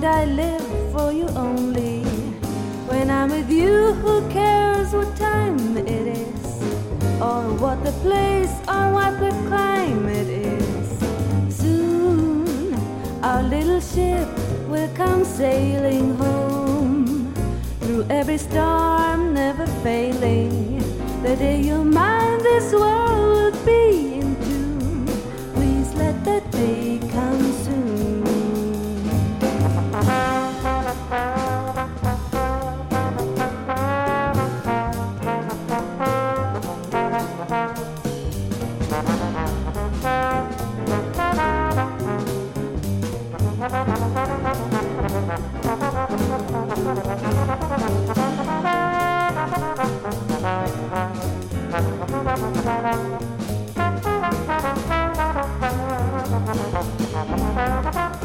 and I live for you only. When I'm with you, who cares what time it is, or what the place, or what the climate is. Soon our little ship will come sailing home, through every storm never failing. The day you mind this world will be in tune. Please let that day come soon. Thank you.